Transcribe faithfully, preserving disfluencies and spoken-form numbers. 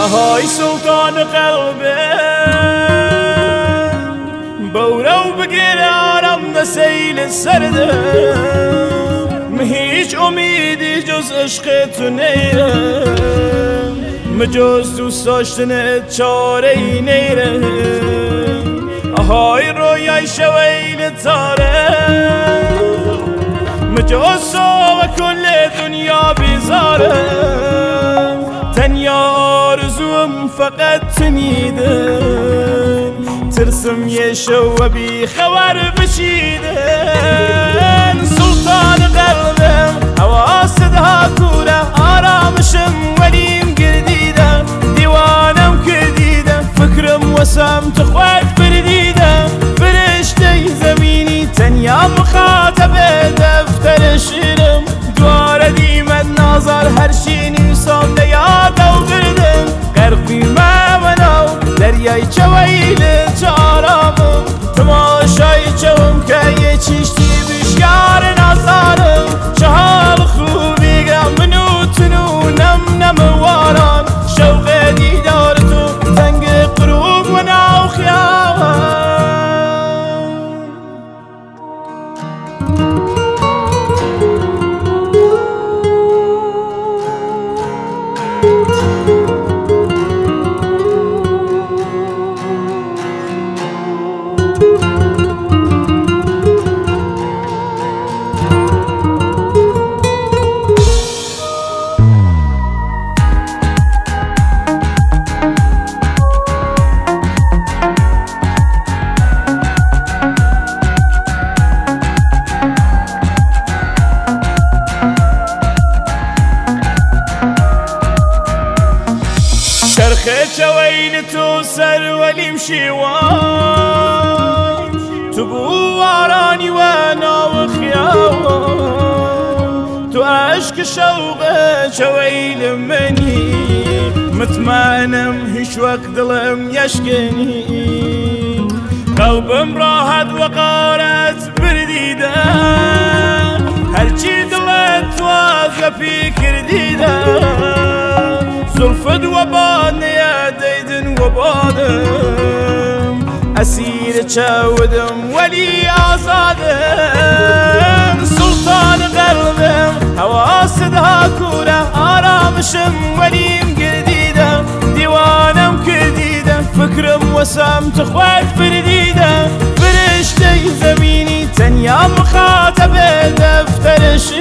اهای سلطان قلبي بورو بقير آرام نسيل السردة مهيج أميدي جز عشقت نيره مجز دوست داشتن چاره نیره اهای رویای شویل تاره مجز و کل دنیا بیزاره تنیا آرزوم فقط تنیدن ترسم یه شو و بی خبر بشیدن سلطان قلبم حواسدها کوره آرامشم ولیم گردیدم دیوانم کردیدم فکرم وسم تخوات بردیدم فرشته زمینی تنیا مخاطب دفتر شیرم دوار دیمت نظر هر شی نیسان دیاد و بردم غرقی ما منو دریای چویل چارامم تماشای چوم که یه چیشتی بشکار نظارم چهال خوبی گم منو تنو نم نم واران شوق دیدار تو زنگ قروب و ناو خیابان چرخه چوین تو سر ولیم شیوان تو بوارانی و ناو خیابان تو عشق شوق چویل منی مطمئنم هیچ وقت دلم یشکنی قلبم راحت و قارت بردیدم هرچی دلت واقع فکر دیدم زلفت و باد نیادیدن و بادم اسیر چودم ولی آزادم سلطان قلبم حواسدها کوره آرامشم ولیم گردیدم دیوانم کردیدم فکرم وسم تخوات بردیدم فرشته زمینی تنیا مخاطب دفتر شیرم